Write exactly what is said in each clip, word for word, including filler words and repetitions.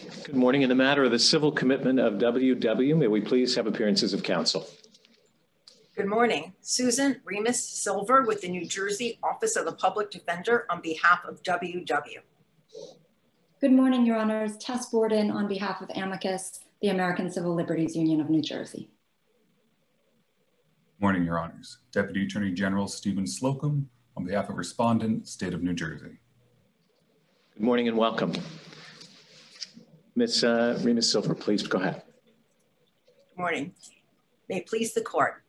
Good morning. In the matter of the civil commitment of W W, may we please have appearances of counsel? Good morning. Susan Remus Silver with the New Jersey Office of the Public Defender on behalf of W W. Good morning, Your Honors. Tess Borden on behalf of Amicus, the American Civil Liberties Union of New Jersey. Good morning, Your Honors. Deputy Attorney General Stephen Slocum on behalf of Respondent, State of New Jersey. Good morning and welcome. Miz Uh, Remus Silver, please go ahead. Good morning. May it please the court.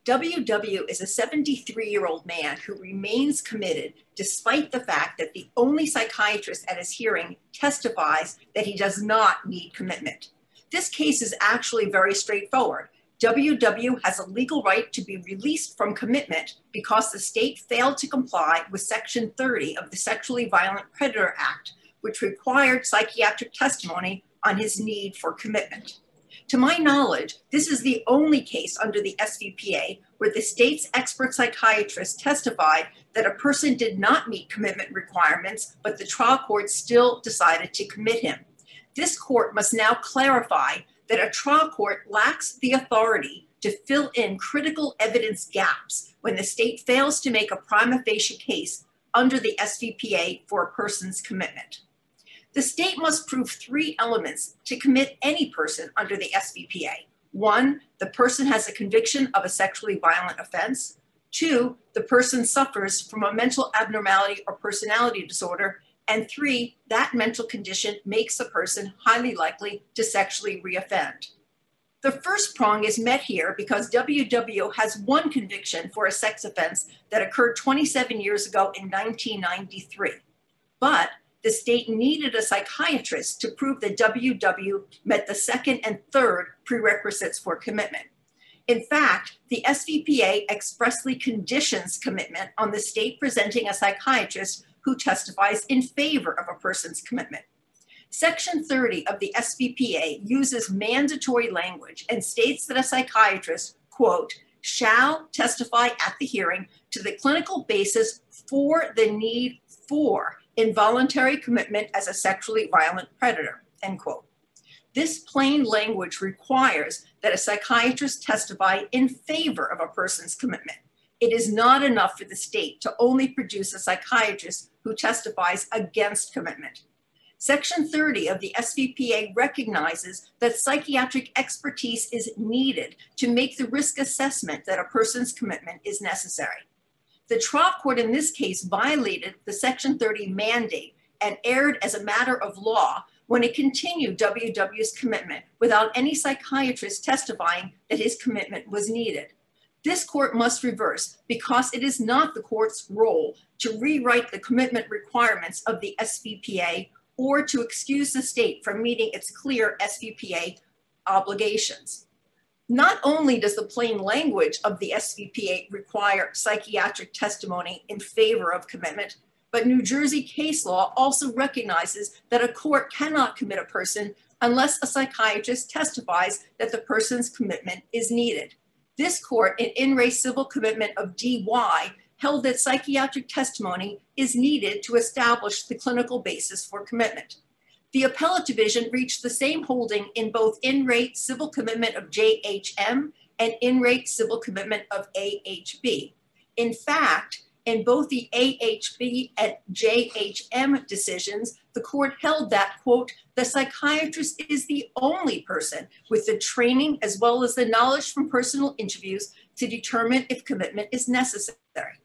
W W is a seventy-three-year-old man who remains committed despite the fact that the only psychiatrist at his hearing testifies that he does not need commitment. This case is actually very straightforward. W W has a legal right to be released from commitment because the state failed to comply with Section thirty of the Sexually Violent Predator Act, which required psychiatric testimony on his need for commitment. To my knowledge, this is the only case under the S V P A where the state's expert psychiatrist testified that a person did not meet commitment requirements, but the trial court still decided to commit him. This court must now clarify that a trial court lacks the authority to fill in critical evidence gaps when the state fails to make a prima facie case under the S V P A for a person's commitment. The state must prove three elements to commit any person under the S V P A. One, the person has a conviction of a sexually violent offense. Two, the person suffers from a mental abnormality or personality disorder. And three, that mental condition makes the person highly likely to sexually reoffend. The first prong is met here because W W has one conviction for a sex offense that occurred twenty-seven years ago in nineteen ninety-three. But the state needed a psychiatrist to prove that W W met the second and third prerequisites for commitment. In fact, the S V P A expressly conditions commitment on the state presenting a psychiatrist who testifies in favor of a person's commitment. Section thirty of the S V P A uses mandatory language and states that a psychiatrist, quote, shall testify at the hearing to the clinical basis for the need for involuntary commitment as a sexually violent predator, end quote. This plain language requires that a psychiatrist testify in favor of a person's commitment. It is not enough for the state to only produce a psychiatrist who testifies against commitment. Section thirty of the S V P A recognizes that psychiatric expertise is needed to make the risk assessment that a person's commitment is necessary. The trial court in this case violated the Section thirty mandate and erred as a matter of law when it continued W W's commitment without any psychiatrist testifying that his commitment was needed. This court must reverse because it is not the court's role to rewrite the commitment requirements of the S V P A or to excuse the state from meeting its clear S V P A obligations. Not only does the plain language of the S V P A require psychiatric testimony in favor of commitment, but New Jersey case law also recognizes that a court cannot commit a person unless a psychiatrist testifies that the person's commitment is needed. This court in In Re Civil Commitment of D Y held that psychiatric testimony is needed to establish the clinical basis for commitment. The appellate division reached the same holding in both In Re Civil Commitment of J H M and In Re Civil Commitment of A H B. In fact, in both the A H B and J H M decisions, the court held that, quote, the psychiatrist is the only person with the training as well as the knowledge from personal interviews to determine if commitment is necessary.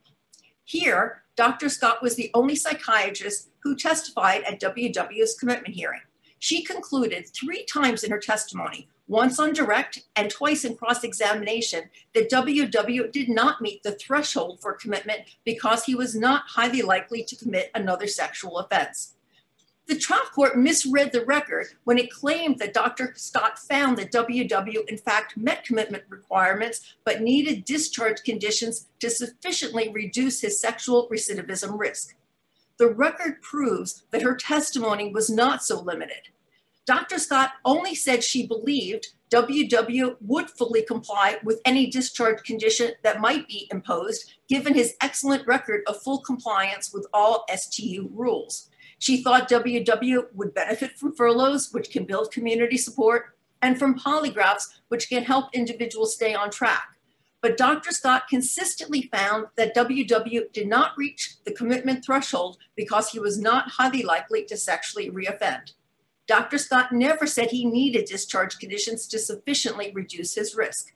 Here, Doctor Scott was the only psychiatrist who testified at W W's commitment hearing. She concluded three times in her testimony, once on direct and twice in cross-examination, that W W did not meet the threshold for commitment because he was not highly likely to commit another sexual offense. The trial court misread the record when it claimed that Doctor Scott found that W W in fact met commitment requirements, but needed discharge conditions to sufficiently reduce his sexual recidivism risk. The record proves that her testimony was not so limited. Doctor Scott only said she believed W W would fully comply with any discharge condition that might be imposed, given his excellent record of full compliance with all S T U rules. She thought W W would benefit from furloughs, which can build community support, and from polygraphs, which can help individuals stay on track. But Doctor Scott consistently found that W W did not reach the commitment threshold because he was not highly likely to sexually reoffend. Doctor Scott never said he needed discharge conditions to sufficiently reduce his risk.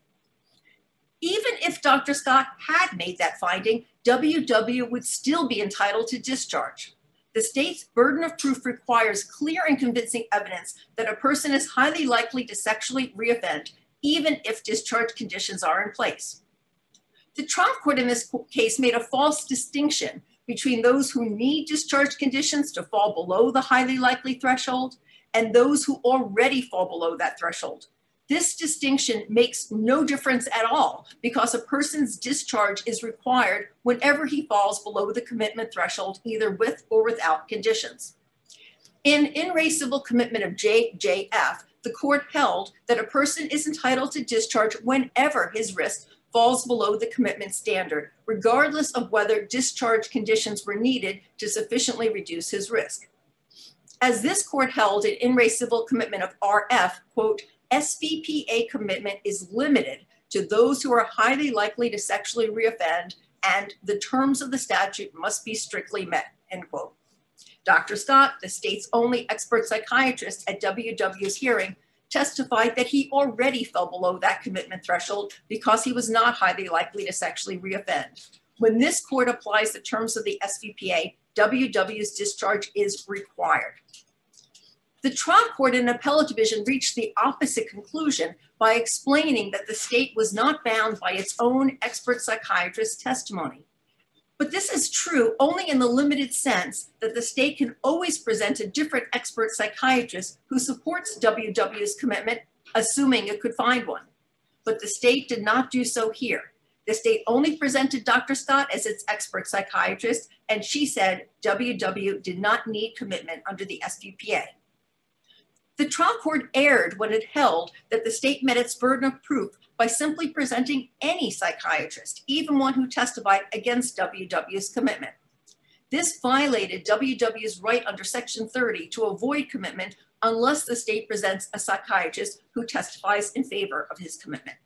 Even if Doctor Scott had made that finding, W W would still be entitled to discharge. The state's burden of proof requires clear and convincing evidence that a person is highly likely to sexually reoffend, even if discharge conditions are in place. The trial court in this case made a false distinction between those who need discharge conditions to fall below the highly likely threshold and those who already fall below that threshold. This distinction makes no difference at all because a person's discharge is required whenever he falls below the commitment threshold, either with or without conditions. In In Re Civil Commitment of J J F, the court held that a person is entitled to discharge whenever his risk falls below the commitment standard, regardless of whether discharge conditions were needed to sufficiently reduce his risk. As this court held in In Re Civil Commitment of R F, quote, S V P A commitment is limited to those who are highly likely to sexually reoffend, and the terms of the statute must be strictly met, end quote. Doctor Scott, the state's only expert psychiatrist at W W's hearing, testified that he already fell below that commitment threshold because he was not highly likely to sexually reoffend. When this court applies the terms of the S V P A, W W's discharge is required. The trial court in appellate division reached the opposite conclusion by explaining that the state was not bound by its own expert psychiatrist's testimony. But this is true only in the limited sense that the state can always present a different expert psychiatrist who supports W W's commitment, assuming it could find one. But the state did not do so here. The state only presented Doctor Scott as its expert psychiatrist, and she said W W did not need commitment under the S V P A. The trial court erred when it held that the state met its burden of proof by simply presenting any psychiatrist, even one who testified against W W's commitment. This violated W W's right under Section thirty to avoid commitment unless the state presents a psychiatrist who testifies in favor of his commitment.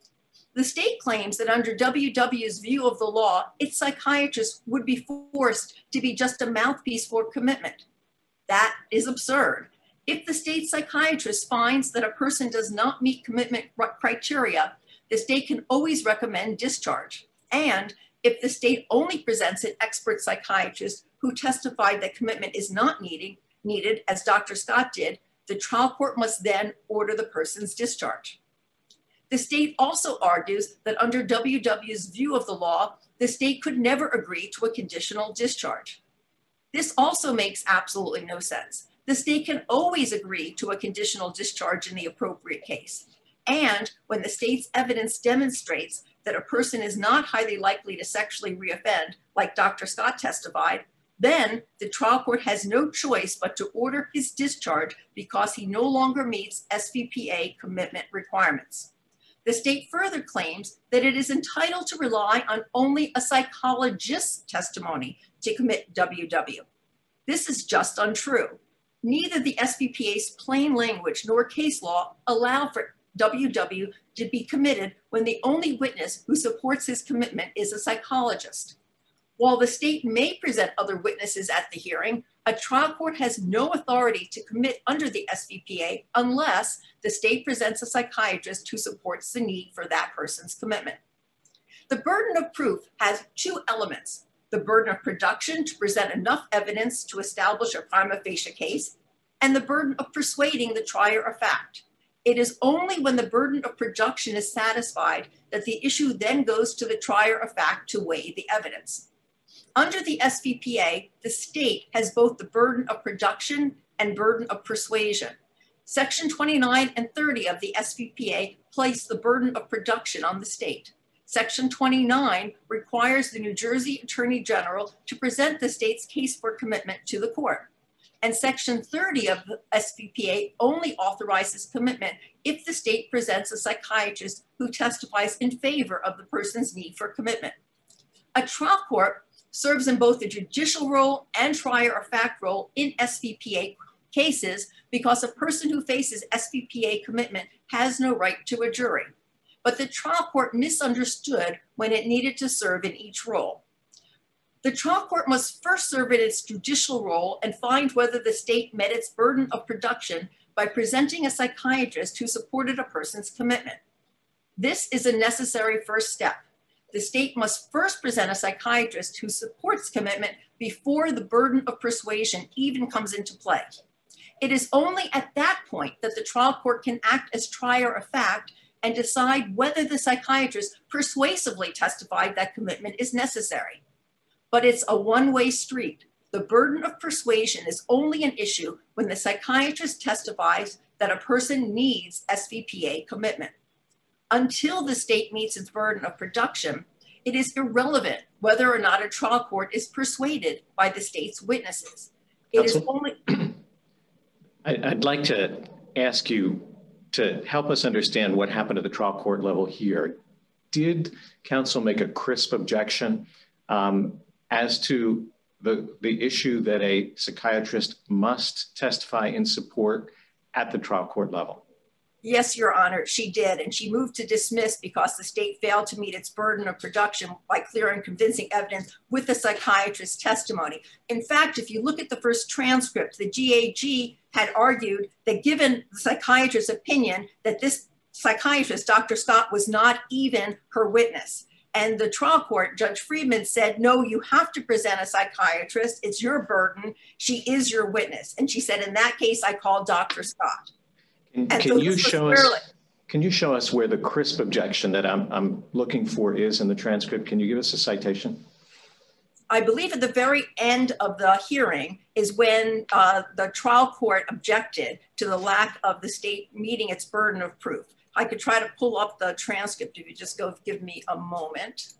The state claims that under W W's view of the law, its psychiatrist would be forced to be just a mouthpiece for commitment. That is absurd. If the state psychiatrist finds that a person does not meet commitment criteria, the state can always recommend discharge. And if the state only presents an expert psychiatrist who testified that commitment is not needed, needed, as Doctor Scott did, the trial court must then order the person's discharge. The state also argues that under W W's view of the law, the state could never agree to a conditional discharge. This also makes absolutely no sense. The state can always agree to a conditional discharge in the appropriate case. And when the state's evidence demonstrates that a person is not highly likely to sexually reoffend, like Doctor Scott testified, then the trial court has no choice but to order his discharge because he no longer meets S V P A commitment requirements. The state further claims that it is entitled to rely on only a psychologist's testimony to commit W W. This is just untrue. Neither the S V P A's plain language nor case law allow for W W to be committed when the only witness who supports his commitment is a psychologist. While the state may present other witnesses at the hearing, a trial court has no authority to commit under the S V P A unless the state presents a psychiatrist who supports the need for that person's commitment. The burden of proof has two elements: the burden of production to present enough evidence to establish a prima facie case, and the burden of persuading the trier of fact. It is only when the burden of production is satisfied that the issue then goes to the trier of fact to weigh the evidence. Under the S V P A, the state has both the burden of production and burden of persuasion. Section twenty-nine and thirty of the S V P A place the burden of production on the state. Section twenty-nine requires the New Jersey Attorney General to present the state's case for commitment to the court. And Section thirty of the S V P A only authorizes commitment if the state presents a psychiatrist who testifies in favor of the person's need for commitment. A trial court serves in both the judicial role and trier of fact role in S V P A cases because a person who faces S V P A commitment has no right to a jury. But the trial court misunderstood when it needed to serve in each role. The trial court must first serve in its judicial role and find whether the state met its burden of production by presenting a psychiatrist who supported a person's commitment. This is a necessary first step. The state must first present a psychiatrist who supports commitment before the burden of persuasion even comes into play. It is only at that point that the trial court can act as trier of fact and decide whether the psychiatrist persuasively testified that commitment is necessary. But it's a one-way street. The burden of persuasion is only an issue when the psychiatrist testifies that a person needs S V P A commitment. Until the state meets its burden of production, it is irrelevant whether or not a trial court is persuaded by the state's witnesses. It Counsel? is only... I'd like to ask you to help us understand what happened at the trial court level here. Did counsel make a crisp objection um, as to the, the issue that a psychiatrist must testify in support at the trial court level? Yes, Your Honor, she did, and she moved to dismiss because the state failed to meet its burden of production by clear and convincing evidence with the psychiatrist's testimony. In fact, if you look at the first transcript, the G A G had argued that given the psychiatrist's opinion that this psychiatrist, Doctor Scott, was not even her witness. And the trial court, Judge Friedman, said, no, you have to present a psychiatrist. It's your burden. She is your witness. And she said, in that case, I call Doctor Scott. Can, And can so you this was show us? fairly- Can you show us where the crisp objection that I'm, I'm looking for is in the transcript? Can you give us a citation? I believe at the very end of the hearing is when uh, the trial court objected to the lack of the state meeting its burden of proof. I could try to pull up the transcript if you just go give me a moment.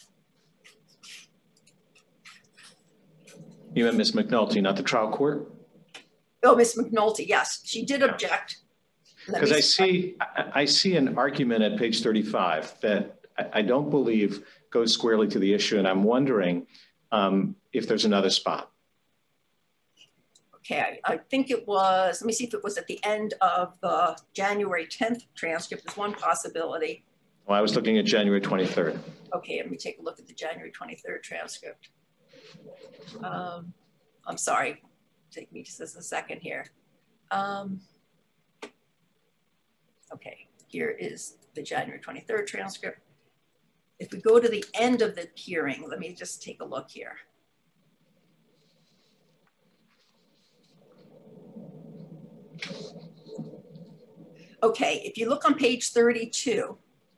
You meant Miz McNulty, not the trial court? Oh, Miz McNulty, yes, she did object. Let Because me- I see, I, I see an argument at page thirty-five that I, I don't believe goes squarely to the issue, and I'm wondering um, if there's another spot. Okay, I, I think it was, let me see if it was at the end of the January tenth transcript. There's one possibility. Well, I was looking at January twenty-third. Okay, let me take a look at the January twenty-third transcript. Um, I'm sorry, take me just a second here. Um, okay, here is the January twenty-third transcript. If we go to the end of the hearing, let me just take a look here. Okay, if you look on page thirty-two,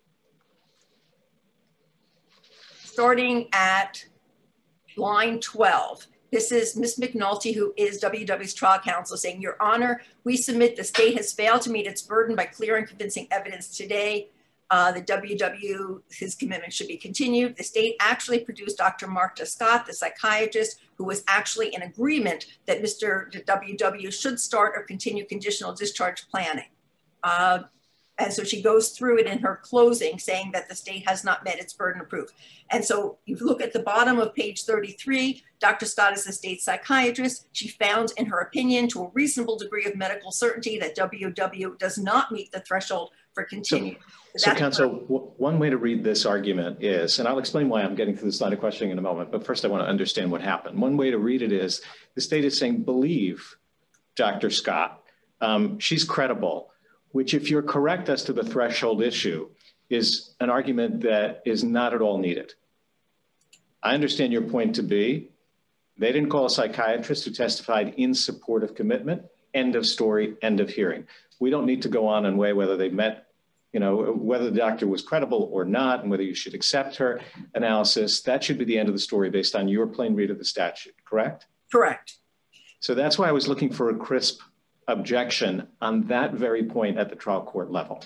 starting at line twelve, this is Miz McNulty, who is W W's trial counsel, saying, Your Honor, we submit the state has failed to meet its burden by clear and convincing evidence today. Uh, the W W, his commitment should be continued. The state actually produced Doctor Marta Scott, the psychiatrist, who was actually in agreement that Mister W W should start or continue conditional discharge planning. Uh, and so she goes through it in her closing, saying that the state has not met its burden of proof. And so you look at the bottom of page thirty-three, Doctor Scott is the state psychiatrist. She found in her opinion to a reasonable degree of medical certainty that W W does not meet the threshold for continued. So, so counsel, one way to read this argument is, and I'll explain why I'm getting to this line of questioning in a moment, but first I want to understand what happened. One way to read it is the state is saying, believe Doctor Scott. Um, she's credible, which if you're correct as to the threshold issue is an argument that is not at all needed. I understand your point to be, they didn't call a psychiatrist who testified in support of commitment, end of story, end of hearing. We don't need to go on and weigh whether they met, you know, whether the doctor was credible or not, and whether you should accept her analysis. That should be the end of the story based on your plain read of the statute, correct? Correct. So that's why I was looking for a crisp objection on that very point at the trial court level.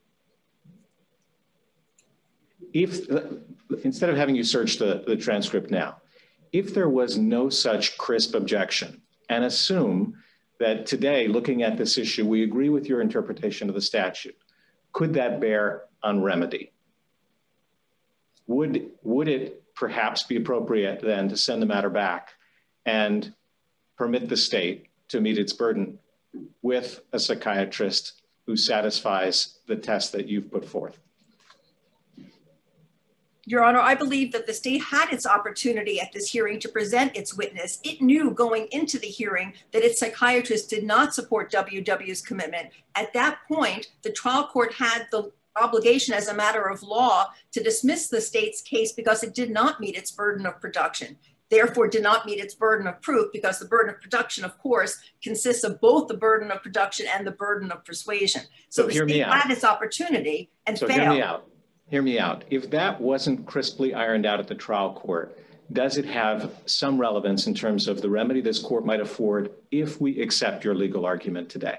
If, instead of having you search the, the transcript now, if there was no such crisp objection, and assume that today, looking at this issue, we agree with your interpretation of the statute, could that bear on remedy? Would, would it perhaps be appropriate then to send the matter back and permit the state to meet its burden with a psychiatrist who satisfies the test that you've put forth? Your Honor, I believe that the state had its opportunity at this hearing to present its witness. It knew going into the hearing that its psychiatrist did not support W W's commitment. At that point, the trial court had the obligation as a matter of law to dismiss the state's case because it did not meet its burden of production. Therefore, did not meet its burden of proof, because the burden of production, of course, consists of both the burden of production and the burden of persuasion. So, So the hear me state out. had its opportunity and So failed. hear me out. Hear me out. If that wasn't crisply ironed out at the trial court, does it have some relevance in terms of the remedy this court might afford if we accept your legal argument today?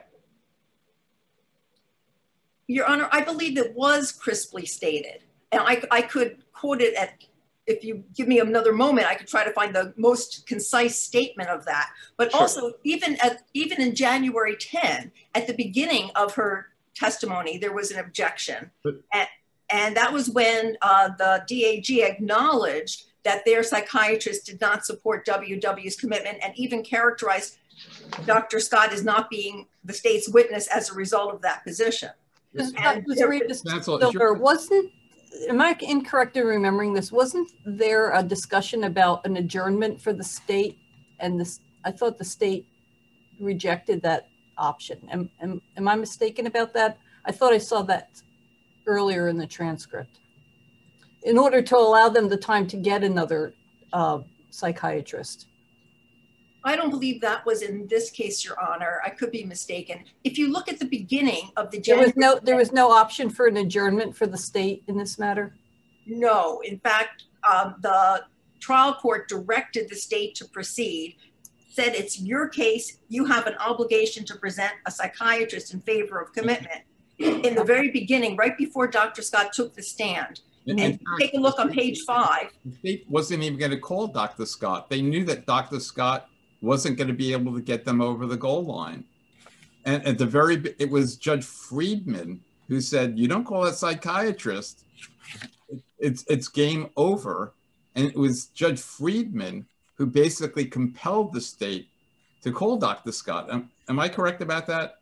Your Honor, I believe it was crisply stated. And I, I could quote it at, if you give me another moment, I could try to find the most concise statement of that. But Sure. also, even at, even in January tenth, at the beginning of her testimony, there was an objection. But, and, and that was when uh, the D A G acknowledged that their psychiatrist did not support W W's commitment, and even characterized Doctor Scott as not being the state's witness as a result of that position. And there- Silver, wasn't, am I incorrect in remembering this? Wasn't there a discussion about an adjournment for the state? And this, I thought the state rejected that option. Am, am, am I mistaken about that? I thought I saw that earlier in the transcript. In order to allow them the time to get another uh, psychiatrist. I don't believe that was in this case, Your Honor. I could be mistaken. If you look at the beginning of the There was January, no, there was no option for an adjournment for the state in this matter? no, in fact, um, the trial court directed the state to proceed, said it's your case, you have an obligation to present a psychiatrist in favor of commitment. In the very beginning, right before Doctor Scott took the stand, In and fact, take a look on page five. the state wasn't even going to call Doctor Scott. They knew that Doctor Scott wasn't going to be able to get them over the goal line. And at the very, it was Judge Friedman who said, you don't call a psychiatrist, it's, it's game over. And it was Judge Friedman who basically compelled the state to call Doctor Scott. Am, am I correct about that?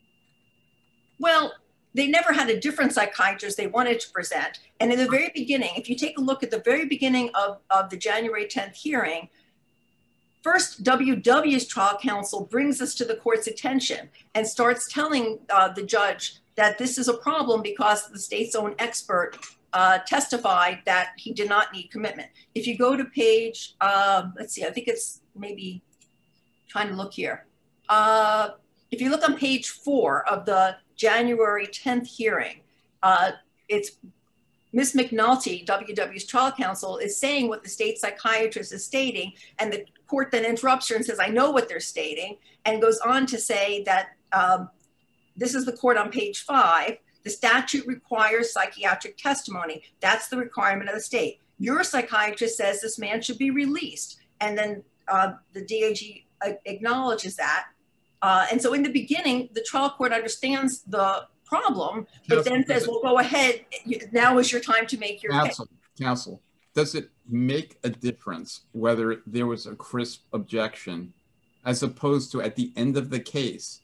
Well, they never had a different psychiatrist they wanted to present. And in the very beginning, if you take a look at the very beginning of, of the January tenth hearing, first W W's trial counsel brings this to the court's attention and starts telling uh, the judge that this is a problem because the state's own expert uh, testified that he did not need commitment. If you go to page, uh, let's see, I think it's maybe, trying to look here. Uh, if you look on page four of the January tenth hearing, uh, it's Miz McNulty, W W's trial counsel, is saying what the state psychiatrist is stating, and the court then interrupts her and says, I know what they're stating, and goes on to say that um, this is the court on page five, the statute requires psychiatric testimony. That's the requirement of the state. Your psychiatrist says this man should be released. And then uh, the D A G acknowledges that. Uh, and so in the beginning, the trial court understands the problem, but then says, well, go ahead. Now is your time to make your Counsel, case. counsel, does it make a difference whether there was a crisp objection as opposed to at the end of the case,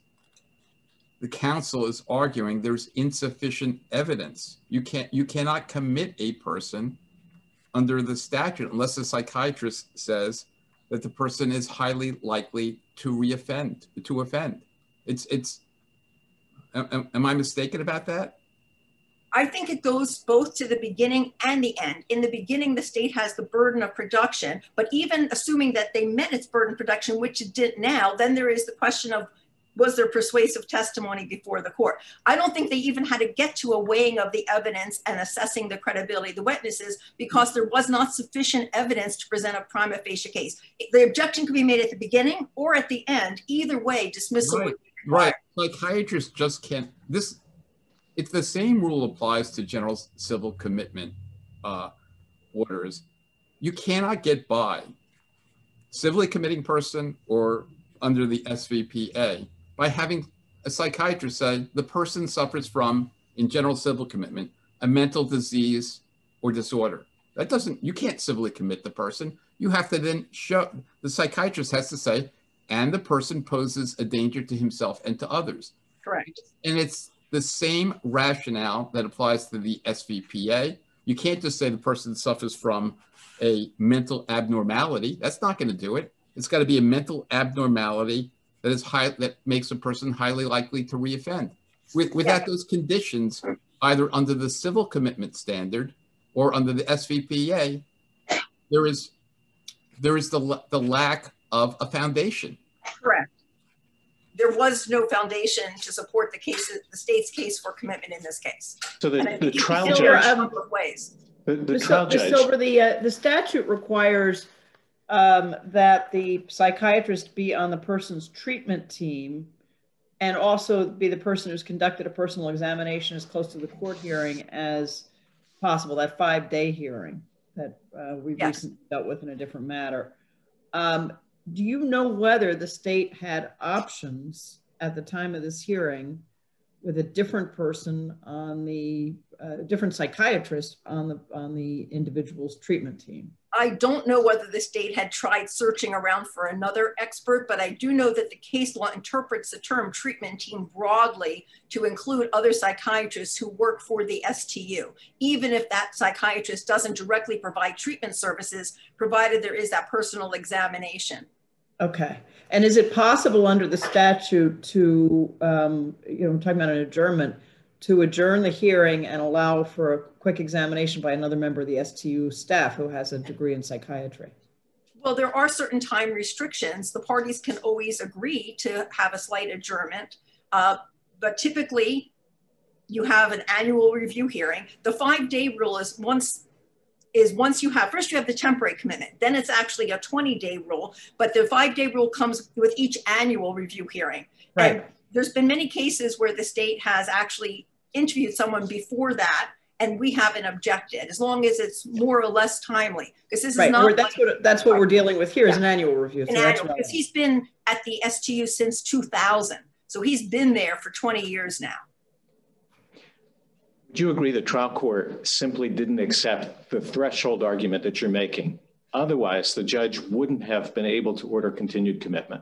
the counsel is arguing there's insufficient evidence. You can't, you cannot commit a person under the statute unless the psychiatrist says that the person is highly likely to reoffend, to offend. It's, it's, am, am I mistaken about that? I think it goes both to the beginning and the end. In the beginning, the state has the burden of production, but even assuming that they met its burden of production, which it did now, then there is the question of, was there persuasive testimony before the court? I don't think they even had to get to a weighing of the evidence and assessing the credibility of the witnesses because there was not sufficient evidence to present a prima facie case. The objection could be made at the beginning or at the end. Either way, dismissal Right, would be required. right. Psychiatrists just can't, this, it's the same rule applies to general civil commitment uh, orders. You cannot get by civilly committing person or under the S V P A by having a psychiatrist say the person suffers from, in general civil commitment, a mental disease or disorder. That doesn't, you can't civilly commit the person. You have to then show, the psychiatrist has to say, and the person poses a danger to himself and to others. Correct. And it's the same rationale that applies to the S V P A. You can't just say the person suffers from a mental abnormality. That's not going to do it. It's got to be a mental abnormality that is high, that makes a person highly likely to reoffend. With, without yeah. those conditions, either under the civil commitment standard or under the S V P A, there is there is the the lack of a foundation. Correct. There was no foundation to support the case, the state's case for commitment in this case. So the, the trial judge, there are a number of ways. The, the trial Miz judge. Silver, the uh, the statute requires um, that the psychiatrist be on the person's treatment team, and also be the person who's conducted a personal examination as close to the court hearing as possible. That five-day hearing that uh, we yes. recently dealt with in a different matter. Um, Do you know whether the state had options at the time of this hearing with a different person on the, uh, different psychiatrist on the, on the individual's treatment team? I don't know whether the state had tried searching around for another expert, but I do know that the case law interprets the term treatment team broadly to include other psychiatrists who work for the S T U, even if that psychiatrist doesn't directly provide treatment services, provided there is that personal examination. Okay. And is it possible under the statute to, um, you know, I'm talking about an adjournment, to adjourn the hearing and allow for a quick examination by another member of the S T U staff who has a degree in psychiatry? Well, there are certain time restrictions. The parties can always agree to have a slight adjournment, uh, but typically you have an annual review hearing. The five-day rule is once is once you have, first you have the temporary commitment, then it's actually a twenty-day rule, but the five-day rule comes with each annual review hearing. Right. And there's been many cases where the state has actually interviewed someone before that, and we haven't objected, as long as it's more or less timely. Because this right. is not that's like, what that's what we're dealing with here yeah. is an annual review. An so annual, because he's been at the S T U since two thousand, so he's been there for twenty years now. Would you agree the trial court simply didn't accept the threshold argument that you're making? Otherwise, the judge wouldn't have been able to order continued commitment.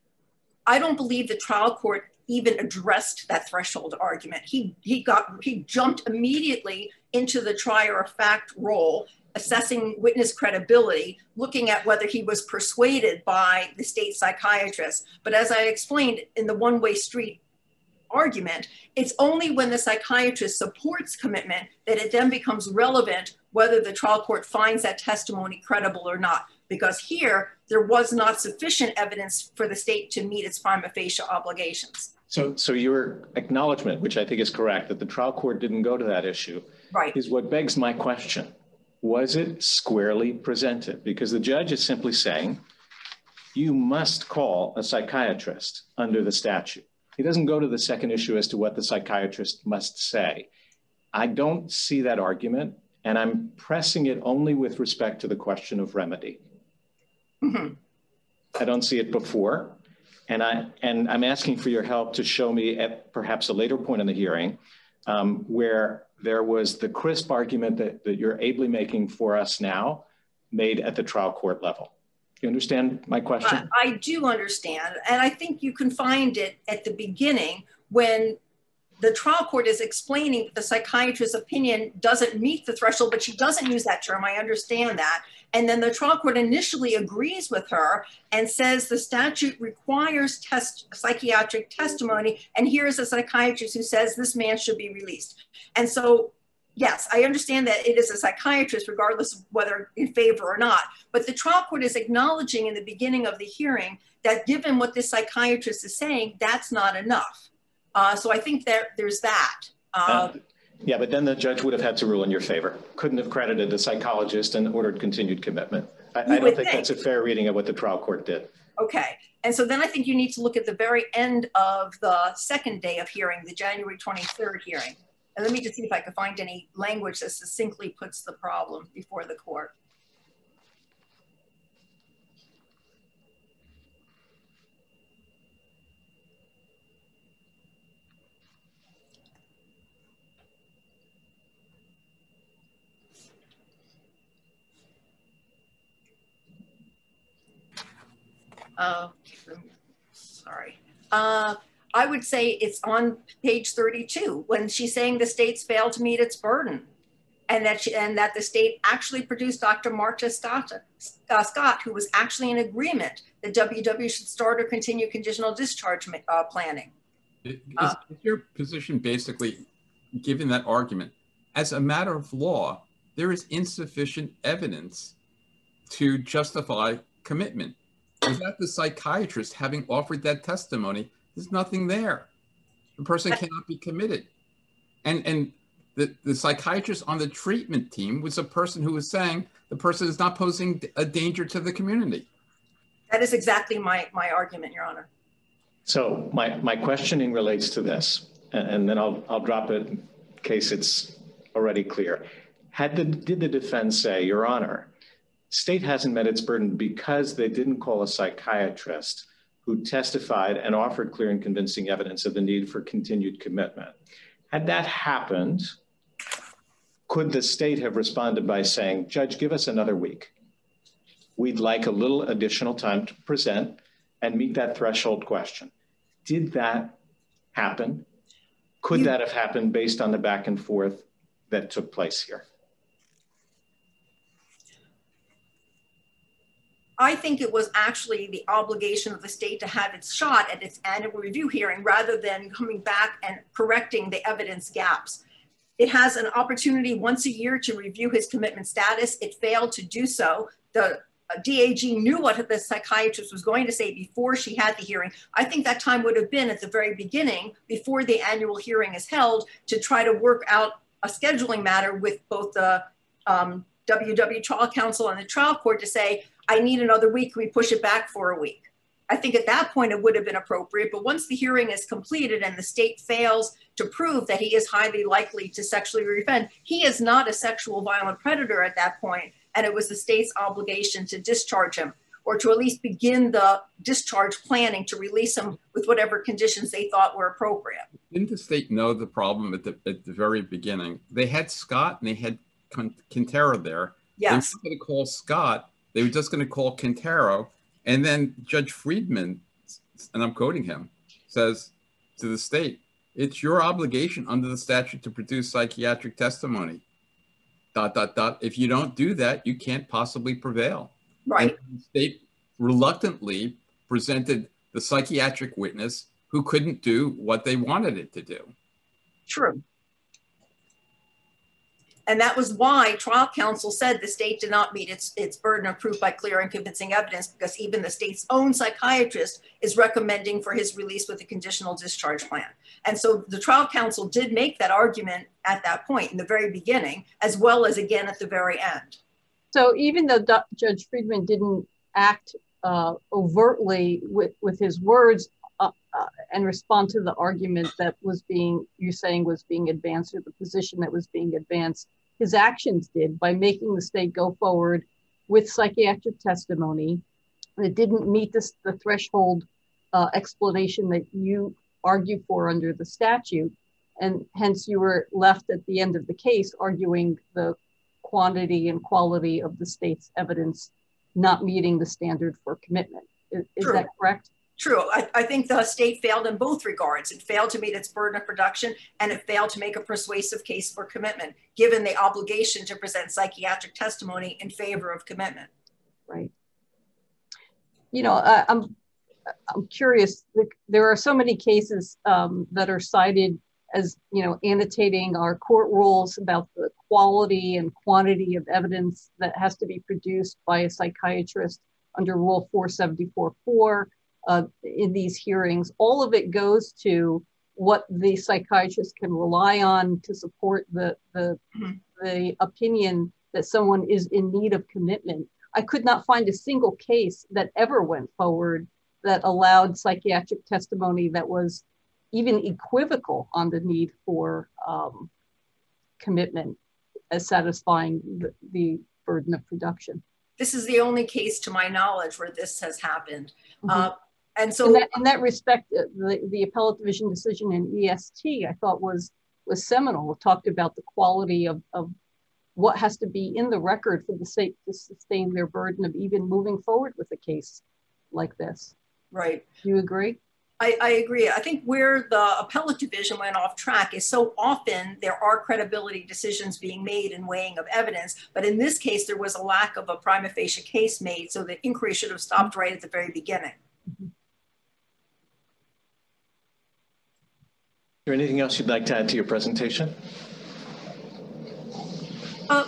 I don't believe the trial court even addressed that threshold argument. He, he, got, he jumped immediately into the trier of fact role, assessing witness credibility, looking at whether he was persuaded by the state psychiatrist. But as I explained in the one-way street argument, it's only when the psychiatrist supports commitment that it then becomes relevant whether the trial court finds that testimony credible or not. Because here, there was not sufficient evidence for the state to meet its prima facie obligations. So, so your acknowledgement, which I think is correct, that the trial court didn't go to that issue, right, is what begs my question. Was it squarely presented? Because the judge is simply saying, you must call a psychiatrist under the statute. He doesn't go to the second issue as to what the psychiatrist must say. I don't see that argument, and I'm pressing it only with respect to the question of remedy. Mm-hmm. I don't see it before, and, I, and I'm asking for your help to show me at perhaps a later point in the hearing um, where there was the crisp argument that, that you're ably making for us now made at the trial court level. You understand my question? I, I do understand. And I think you can find it at the beginning when the trial court is explaining the psychiatrist's opinion doesn't meet the threshold, but she doesn't use that term. I understand that. And then the trial court initially agrees with her and says the statute requires test, psychiatric testimony. And here's a psychiatrist who says this man should be released. And so yes, I understand that it is a psychiatrist, regardless of whether in favor or not. But the trial court is acknowledging in the beginning of the hearing that given what this psychiatrist is saying, that's not enough. Uh, so I think that there's that. Uh, uh, yeah, but then the judge would have had to rule in your favor. Couldn't have credited the psychologist and ordered continued commitment. I, I don't think, think that's a fair reading of what the trial court did. Okay. And so then I think you need to look at the very end of the second day of hearing, the January twenty-third hearing. And let me just see if I can find any language that succinctly puts the problem before the court. Uh, sorry. Uh, I would say it's on page thirty-two when she's saying the state's failed to meet its burden, and that she, and that the state actually produced Doctor Marcia Scott, uh, Scott, who was actually in agreement that W W should start or continue conditional discharge uh, planning. Is, uh, is your position basically, given that argument, as a matter of law, there is insufficient evidence to justify commitment? Without the psychiatrist having offered that testimony, there's nothing there. The person cannot be committed. And, and the, the psychiatrist on the treatment team was a person who was saying the person is not posing a danger to the community. That is exactly my, my argument, Your Honor. So my, my questioning relates to this, and, and then I'll, I'll drop it in case it's already clear. Had the, did the defense say, Your Honor, state hasn't met its burden because they didn't call a psychiatrist who testified and offered clear and convincing evidence of the need for continued commitment. Had that happened, could the state have responded by saying, Judge, give us another week. We'd like a little additional time to present and meet that threshold question. Did that happen? Could You- that have happened based on the back and forth that took place here? I think it was actually the obligation of the state to have its shot at its annual review hearing rather than coming back and correcting the evidence gaps. It has an opportunity once a year to review his commitment status. It failed to do so. The D A G knew what the psychiatrist was going to say before she had the hearing. I think that time would have been at the very beginning, before the annual hearing is held, to try to work out a scheduling matter with both the um, W W trial counsel and the trial court to say, I need another week, can we push it back for a week? I think at that point it would have been appropriate, but once the hearing is completed and the state fails to prove that he is highly likely to sexually reoffend, he is not a sexual violent predator at that point, and it was the state's obligation to discharge him, or to at least begin the discharge planning to release him with whatever conditions they thought were appropriate. Didn't the state know the problem at the, at the very beginning? They had Scott and they had Quintero there. Yes. They were going to call Scott. They were just going to call Quintero. And then Judge Friedman, and I'm quoting him, says to the state, it's your obligation under the statute to produce psychiatric testimony. Dot, dot, dot. If you don't do that, you can't possibly prevail. Right. And the state reluctantly presented the psychiatric witness who couldn't do what they wanted it to do. True. And that was why trial counsel said the state did not meet its, its burden of proof by clear and convincing evidence, because even the state's own psychiatrist is recommending for his release with a conditional discharge plan. And so the trial counsel did make that argument at that point in the very beginning, as well as again at the very end. So even though Do- Judge Friedman didn't act uh, overtly with, with his words uh, uh, and respond to the argument that was being, you're saying was being advanced, or the position that was being advanced, his actions did by making the state go forward with psychiatric testimony that didn't meet this, the threshold uh, explanation that you argue for under the statute. And hence you were left at the end of the case arguing the quantity and quality of the state's evidence not meeting the standard for commitment. Is, is that correct? True. I, I think the state failed in both regards. It failed to meet its burden of production, and it failed to make a persuasive case for commitment, given the obligation to present psychiatric testimony in favor of commitment. Right. You know, I, I'm I'm curious. There are so many cases um, that are cited as, you know, annotating our court rules about the quality and quantity of evidence that has to be produced by a psychiatrist under Rule four seventy-four four. Uh, in these hearings, all of it goes to what the psychiatrist can rely on to support the, the, mm-hmm. the opinion that someone is in need of commitment. I could not find a single case that ever went forward that allowed psychiatric testimony that was even equivocal on the need for um, commitment as satisfying the, the burden of production. This is the only case to my knowledge where this has happened. Mm-hmm. uh, And so in that, in that respect, uh, the, the appellate division decision in E S T, I thought was, was seminal. It talked about the quality of, of what has to be in the record for the state to sustain their burden of even moving forward with the case. like this. Right. Do you agree? I, I agree. I think where the appellate division went off track is so often there are credibility decisions being made and weighing of evidence. But in this case, there was a lack of a prima facie case made. So the inquiry should have stopped right at the very beginning. Is there anything else you'd like to add to your presentation? Uh,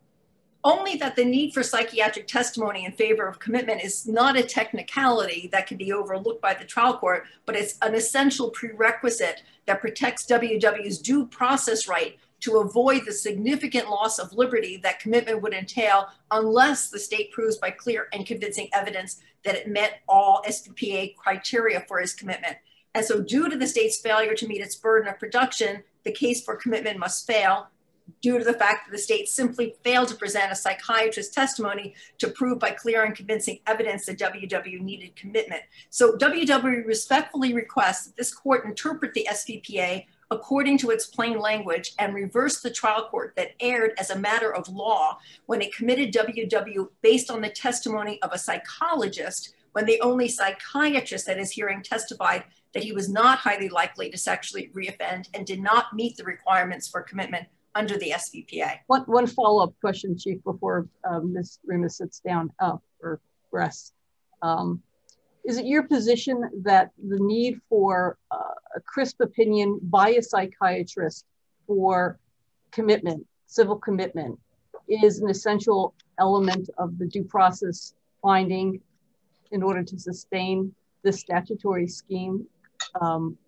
only that the need for psychiatric testimony in favor of commitment is not a technicality that can be overlooked by the trial court, but it's an essential prerequisite that protects W W's due process right to avoid the significant loss of liberty that commitment would entail unless the state proves by clear and convincing evidence that it met all S V P A criteria for his commitment. And so due to the state's failure to meet its burden of production, the case for commitment must fail, due to the fact that the state simply failed to present a psychiatrist's testimony to prove by clear and convincing evidence that W W needed commitment. So W W respectfully requests that this court interpret the S V P A according to its plain language and reverse the trial court that erred as a matter of law when it committed W W based on the testimony of a psychologist when the only psychiatrist at his hearing testified that he was not highly likely to sexually reoffend and did not meet the requirements for commitment under the S V P A. One, one follow-up question, Chief, before uh, Miz Remus sits down uh, or rests. Um, is it your position that the need for uh, a crisp opinion by a psychiatrist for commitment, civil commitment, is an essential element of the due process finding in order to sustain this statutory scheme? Um,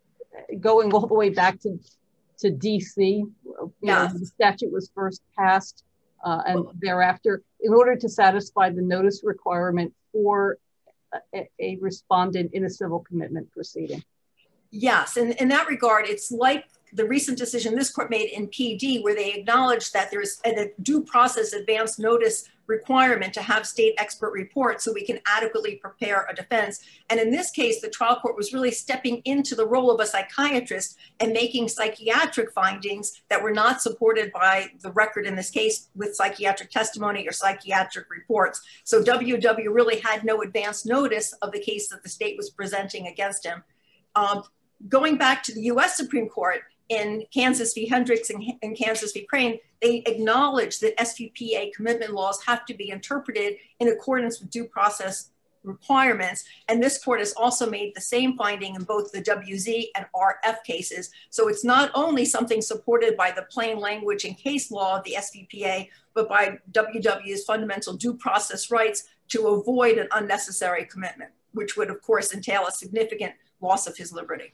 going all the way back to to D C, you yeah. know, the statute was first passed uh, and thereafter, in order to satisfy the notice requirement for a, a respondent in a civil commitment proceeding. Yes, and in that regard, it's like the recent decision this court made in P D, where they acknowledged that there's a due process advance notice requirement to have state expert reports so we can adequately prepare a defense. And in this case, the trial court was really stepping into the role of a psychiatrist and making psychiatric findings that were not supported by the record in this case with psychiatric testimony or psychiatric reports. So W W really had no advance notice of the case that the state was presenting against him. Um, going back to the U S Supreme Court, in Kansas v. Hendricks and, and Kansas v. Crane, they acknowledged that S V P A commitment laws have to be interpreted in accordance with due process requirements. And this court has also made the same finding in both the W Z and R F cases. So it's not only something supported by the plain language and case law of the S V P A, but by W W's fundamental due process rights to avoid an unnecessary commitment, which would of course entail a significant loss of his liberty.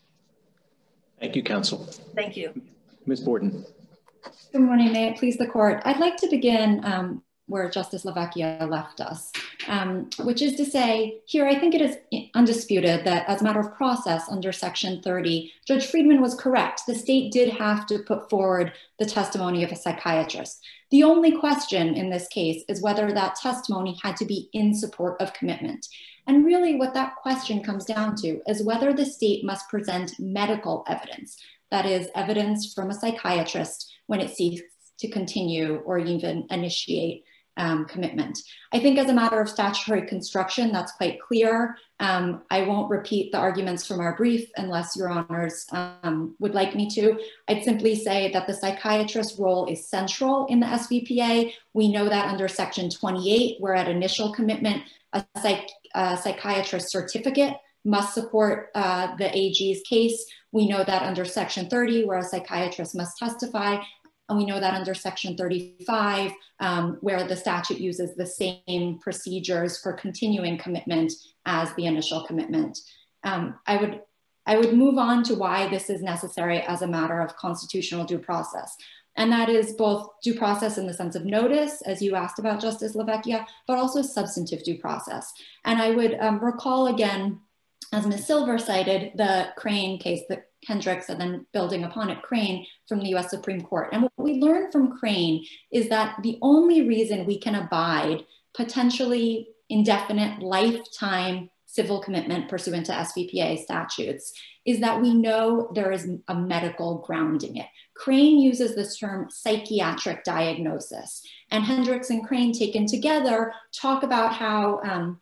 Thank you, counsel. Thank you. Miz Borden. Good morning, may it please the court. I'd like to begin um, where Justice LaVecchia left us, um, which is to say, here I think it is undisputed that as a matter of process under Section thirty, Judge Friedman was correct. The state did have to put forward the testimony of a psychiatrist. The only question in this case is whether that testimony had to be in support of commitment. And really what that question comes down to is whether the state must present medical evidence, that is evidence from a psychiatrist when it seeks to continue or even initiate um, commitment. I think as a matter of statutory construction, that's quite clear. Um, I won't repeat the arguments from our brief unless your honors um, would like me to. I'd simply say that the psychiatrist's role is central in the S V P A. We know that under Section twenty-eight, where at initial commitment, a psych A psychiatrist certificate must support uh, the A G's case. We know that under Section thirty, where a psychiatrist must testify, and we know that under Section thirty-five, um, where the statute uses the same procedures for continuing commitment as the initial commitment. Um, I would, I would move on to why this is necessary as a matter of constitutional due process. And that is both due process in the sense of notice, as you asked about, Justice LaVecchia, but also substantive due process. And I would um, recall again, as Miz Silver cited, the Crane case, the Hendricks, and then building upon it, Crane from the U S Supreme Court. And what we learned from Crane is that the only reason we can abide potentially indefinite lifetime civil commitment pursuant to S V P A statutes is that we know there is a medical grounding it. Crane uses this term psychiatric diagnosis, and Hendricks and Crane taken together talk about how um,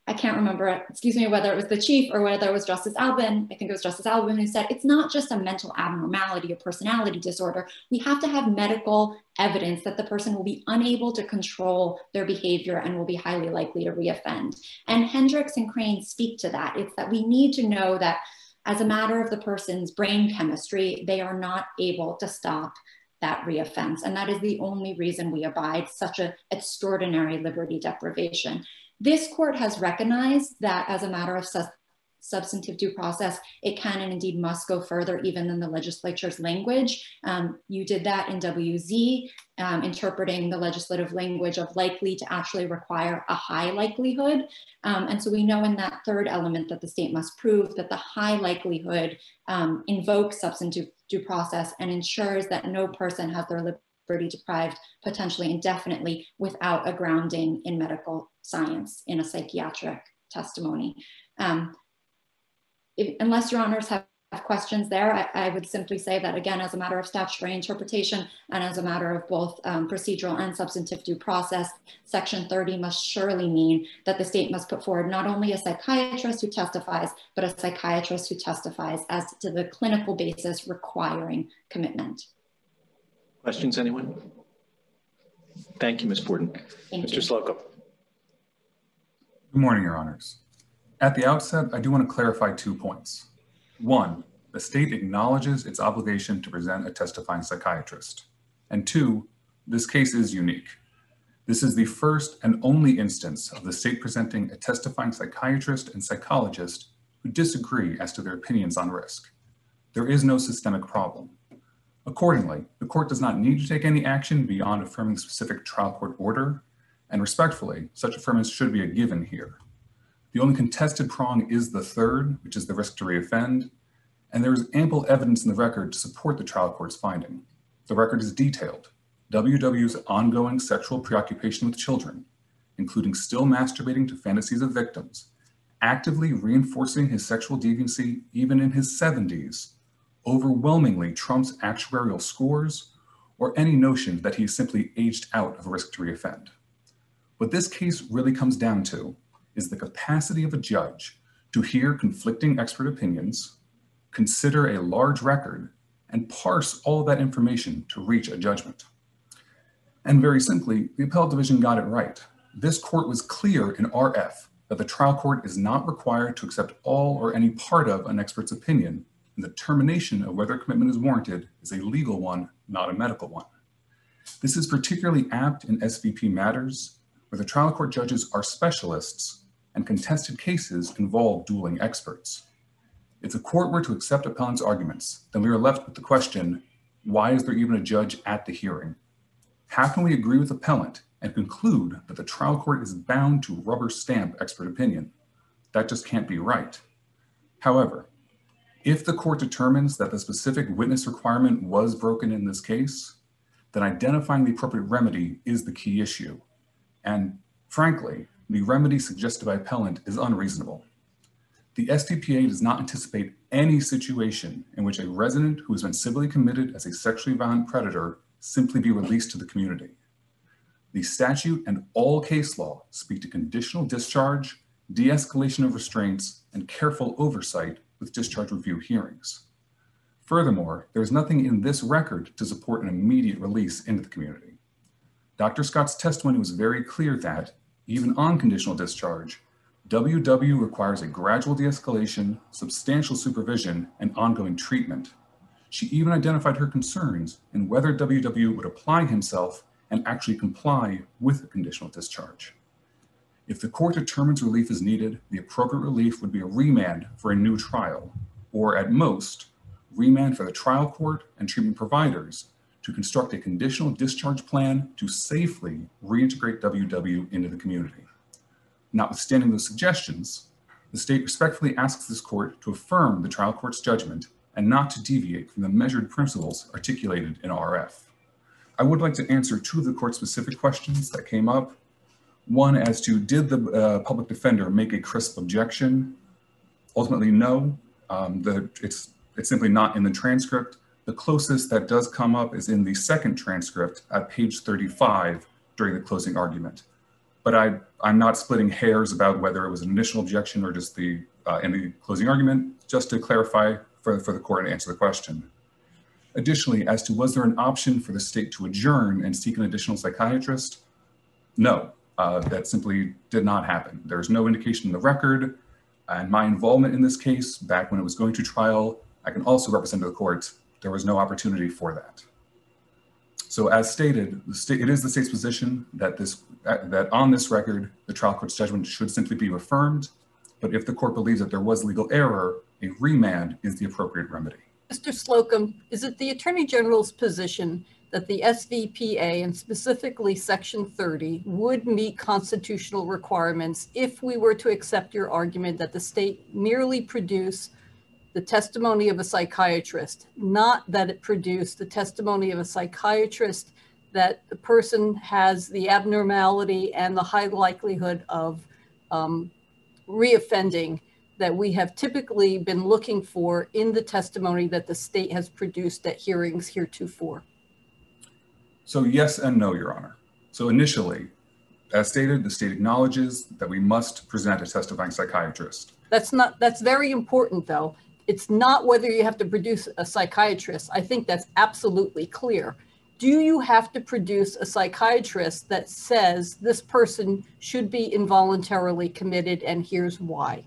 I can't remember, excuse me, whether it was the chief or whether it was Justice Albin, I think it was Justice Albin who said, it's not just a mental abnormality or personality disorder. We have to have medical evidence that the person will be unable to control their behavior and will be highly likely to reoffend. And Hendricks and Crane speak to that. It's that we need to know that as a matter of the person's brain chemistry, they are not able to stop that reoffense. And that is the only reason we abide such an extraordinary liberty deprivation. This court has recognized that as a matter of su substantive due process, it can and indeed must go further even than the legislature's language. Um, you did that in W Z, um, interpreting the legislative language of likely to actually require a high likelihood. Um, and so we know in that third element that the state must prove that the high likelihood um, invokes substantive due process and ensures that no person has their liberty deprived potentially indefinitely without a grounding in medical science in a psychiatric testimony. Um, if, unless your honors have questions there, I, I would simply say that again, as a matter of statutory interpretation and as a matter of both um, procedural and substantive due process, section thirty must surely mean that the state must put forward not only a psychiatrist who testifies, but a psychiatrist who testifies as to the clinical basis requiring commitment. Questions, anyone? Thank you, Miz Borden. Thank Mister you. Slocum. Good morning, Your Honors. At the outset, I do want to clarify two points. One, the state acknowledges its obligation to present a testifying psychiatrist. And two, this case is unique. This is the first and only instance of the state presenting a testifying psychiatrist and psychologist who disagree as to their opinions on risk. There is no systemic problem. Accordingly, the court does not need to take any action beyond affirming specific trial court order, and respectfully, such affirmance should be a given here. The only contested prong is the third, which is the risk to reoffend, and there is ample evidence in the record to support the trial court's finding. The record is detailed. W W's ongoing sexual preoccupation with children, including still masturbating to fantasies of victims, actively reinforcing his sexual deviancy even in his seventies, overwhelmingly trumps actuarial scores or any notion that he simply aged out of a risk to reoffend. What this case really comes down to is the capacity of a judge to hear conflicting expert opinions, consider a large record, and parse all that information to reach a judgment. And very simply, the appellate division got it right. This court was clear in R F that the trial court is not required to accept all or any part of an expert's opinion, and the determination of whether commitment is warranted is a legal one, not a medical one. This is particularly apt in S V P matters, where the trial court judges are specialists and contested cases involve dueling experts. If the court were to accept appellant's arguments, then we are left with the question, why is there even a judge at the hearing? How can we agree with appellant and conclude that the trial court is bound to rubber stamp expert opinion? That just can't be right. However, if the court determines that the specific witness requirement was broken in this case, then identifying the appropriate remedy is the key issue. And frankly, the remedy suggested by appellant is unreasonable. The S T P A does not anticipate any situation in which a resident who has been civilly committed as a sexually violent predator simply be released to the community. The statute and all case law speak to conditional discharge, de-escalation of restraints, and careful oversight with discharge review hearings. Furthermore, there is nothing in this record to support an immediate release into the community. Doctor Scott's testimony was very clear that, even on conditional discharge, W W requires a gradual de-escalation, substantial supervision, and ongoing treatment. She even identified her concerns in whether W W would apply himself and actually comply with a conditional discharge. If the court determines relief is needed, the appropriate relief would be a remand for a new trial, or at most, remand for the trial court and treatment providers to construct a conditional discharge plan to safely reintegrate W W into the community. Notwithstanding those suggestions, the state respectfully asks this court to affirm the trial court's judgment and not to deviate from the measured principles articulated in R F. I would like to answer two of the court's specific questions that came up. One as to, did the uh, public defender make a crisp objection? Ultimately, no. Um, the, it's, it's simply not in the transcript. The closest that does come up is in the second transcript at page thirty-five during the closing argument. but I, I'm not splitting hairs about whether it was an initial objection or just the, uh, in the closing argument, just to clarify for, for the court and answer the question. Additionally, as to was there an option for the state to adjourn and seek an additional psychiatrist? No, uh, that simply did not happen. There's no indication in the record, and my involvement in this case back when it was going to trial, I can also represent to the court, there was no opportunity for that. So as stated, the state, it is the state's position that this uh, that on this record, the trial court's judgment should simply be affirmed, but if the court believes that there was legal error, a remand is the appropriate remedy. Mister Slocum, is it the Attorney General's position that the S V P A, and specifically Section thirty, would meet constitutional requirements if we were to accept your argument that the state merely produce the testimony of a psychiatrist, not that it produced the testimony of a psychiatrist that the person has the abnormality and the high likelihood of um, reoffending that we have typically been looking for in the testimony that the state has produced at hearings heretofore? So yes and no, Your Honor. So initially, as stated, the state acknowledges that we must present a testifying psychiatrist. That's not, that's very important though. It's not whether you have to produce a psychiatrist. I think that's absolutely clear. Do you have to produce a psychiatrist that says this person should be involuntarily committed and here's why?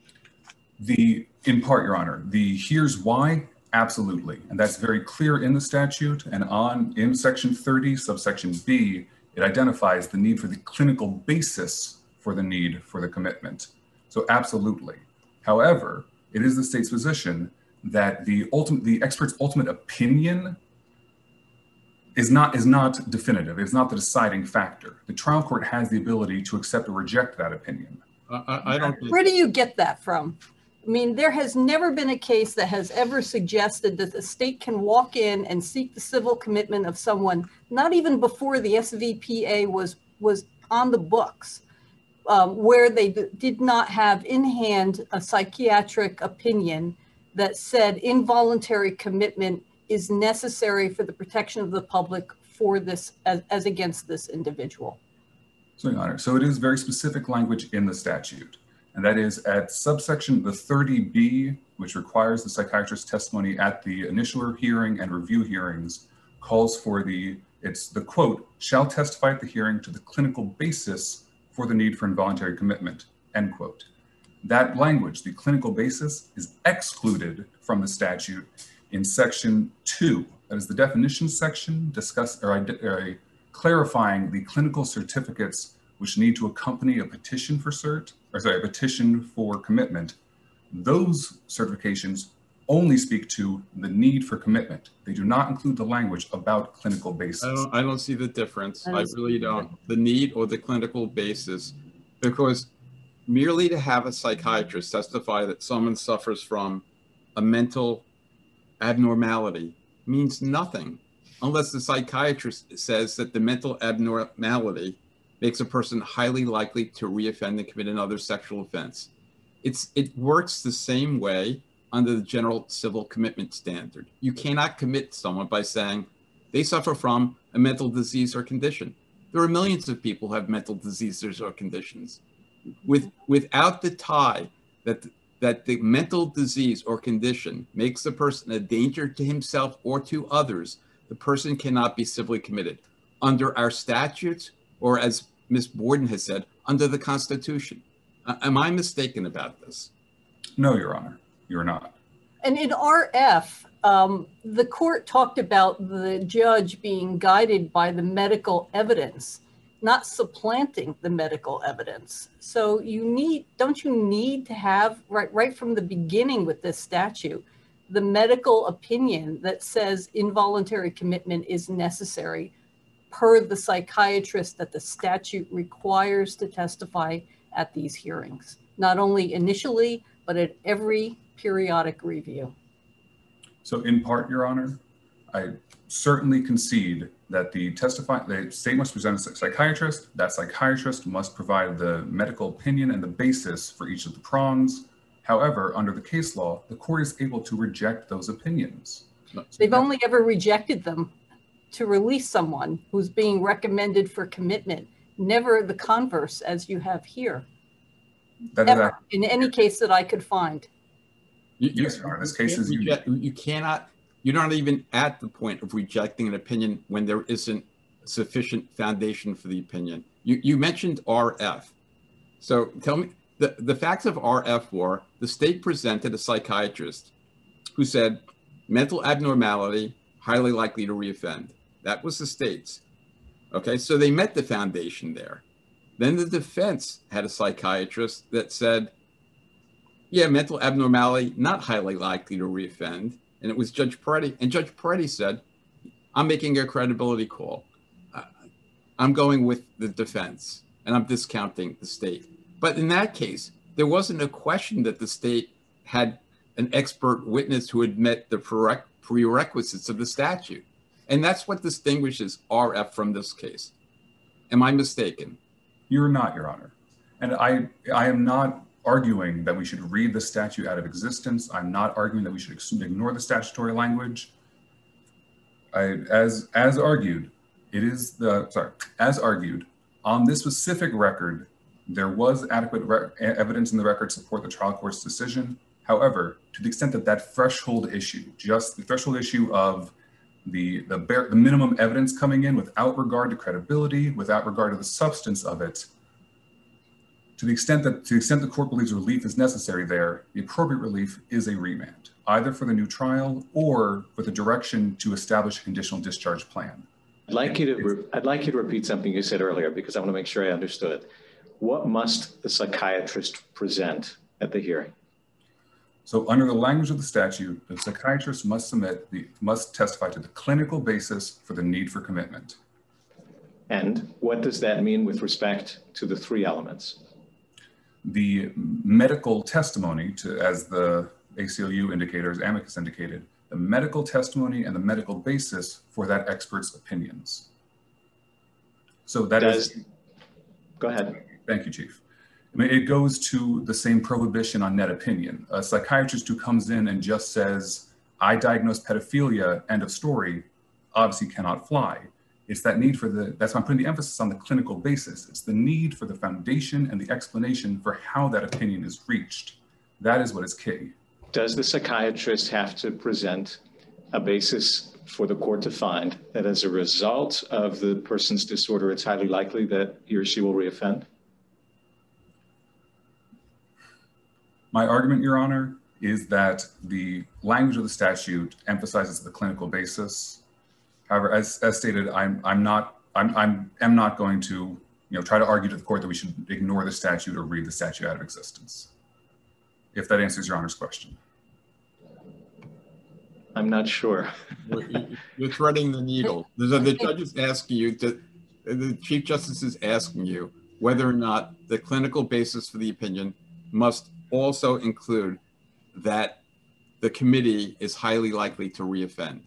The, in part, Your Honor, the here's why, absolutely. And that's very clear in the statute, and on in Section thirty, subsection B, it identifies the need for the clinical basis for the need for the commitment. So absolutely. However, it is the state's position that the ultimate, the expert's ultimate opinion is not, is not definitive. It's not the deciding factor. The trial court has the ability to accept or reject that opinion. I, I don't. Where do you get that from? I mean, there has never been a case that has ever suggested that the state can walk in and seek the civil commitment of someone, not even before the S V P A was, was on the books, um, where they d- did not have in hand a psychiatric opinion that said involuntary commitment is necessary for the protection of the public for this, as, as against this individual. So, Your Honor, so it is very specific language in the statute. And that is at subsection the thirty B, which requires the psychiatrist's testimony at the initial hearing and review hearings, calls for the, it's the quote, shall testify at the hearing to the clinical basis for the need for involuntary commitment, end quote. That language, the clinical basis, is excluded from the statute in section two. That is the definition section, discuss, or, or clarifying the clinical certificates which need to accompany a petition for cert, or sorry, a petition for commitment. Those certifications only speak to the need for commitment. They do not include the language about clinical basis. I don't, I don't see the difference. I really don't. The need or the clinical basis, because merely to have a psychiatrist testify that someone suffers from a mental abnormality means nothing unless the psychiatrist says that the mental abnormality makes a person highly likely to reoffend and commit another sexual offense. It's, it works the same way under the general civil commitment standard. You cannot commit someone by saying they suffer from a mental disease or condition. There are millions of people who have mental diseases or conditions. With, without the tie that, that the mental disease or condition makes the person a danger to himself or to others, the person cannot be civilly committed. Under our statutes, or as Miz Borden has said, under the Constitution. Uh, am I mistaken about this? No, Your Honor, you're not. And in R F, um, the court talked about the judge being guided by the medical evidence, not supplanting the medical evidence. So you need, don't you need to have, right, right from the beginning with this statute, the medical opinion that says involuntary commitment is necessary per the psychiatrist that the statute requires to testify at these hearings, not only initially, but at every periodic review? So in part, Your Honor, I certainly concede that the testify, the state must present a psychiatrist. That psychiatrist must provide the medical opinion and the basis for each of the prongs. However, under the case law, the court is able to reject those opinions. They've only ever rejected them to release someone who's being recommended for commitment, never the converse as you have here. That Ever, is that, in any case that I could find. You, yes, Your Honor, this case is you, unique. you cannot, you're not even at the point of rejecting an opinion when there isn't sufficient foundation for the opinion. You, you mentioned R F. So tell me, the, the facts of R F were the state presented a psychiatrist who said mental abnormality, highly likely to reoffend. That was the state's. Okay, so they met the foundation there. Then the defense had a psychiatrist that said, yeah, mental abnormality, not highly likely to reoffend. And it was Judge Peretti. And Judge Peretti said, I'm making a credibility call. Uh, I'm going with the defense and I'm discounting the state. But in that case, there wasn't a question that the state had an expert witness who had met the prerequisites of the statute. And that's what distinguishes R F from this case. Am I mistaken? You're not, Your Honor. And I, I am not arguing that we should read the statute out of existence. I'm not arguing that we should ignore the statutory language. I, as, as argued, it is the, sorry, as argued, on this specific record, there was adequate re- evidence in the record to support the trial court's decision. However, to the extent that that threshold issue, just the threshold issue of the, the, bare, the minimum evidence coming in without regard to credibility, without regard to the substance of it, to the extent that to the extent the court believes relief is necessary there, the appropriate relief is a remand, either for the new trial or with a direction to establish a conditional discharge plan. I'd like you to re- I'd like you to repeat something you said earlier because I want to make sure I understood. What must the psychiatrist present at the hearing? So under the language of the statute, the psychiatrist must submit the must testify to the clinical basis for the need for commitment. And what does that mean with respect to the three elements? The medical testimony, to, as the A C L U indicators, amicus indicated, the medical testimony and the medical basis for that expert's opinions. So that Does, is. Go ahead. Thank you, Chief. I mean, it goes to the same prohibition on net opinion. A psychiatrist who comes in and just says, I diagnosed pedophilia, end of story, obviously cannot fly. It's that need for the, that's why I'm putting the emphasis on the clinical basis. It's the need for the foundation and the explanation for how that opinion is reached. That is what is key. Does the psychiatrist have to present a basis for the court to find that as a result of the person's disorder, it's highly likely that he or she will reoffend? My argument, Your Honor, is that the language of the statute emphasizes the clinical basis. However, as, as stated, I'm, I'm not, I'm, I'm, am not going to, you know, try to argue to the court that we should ignore the statute or read the statute out of existence. If that answers Your Honor's question. I'm not sure. You're threading the needle. The, the judge is asking you to, the Chief Justice is asking you whether or not the clinical basis for the opinion must also include that the committee is highly likely to reoffend.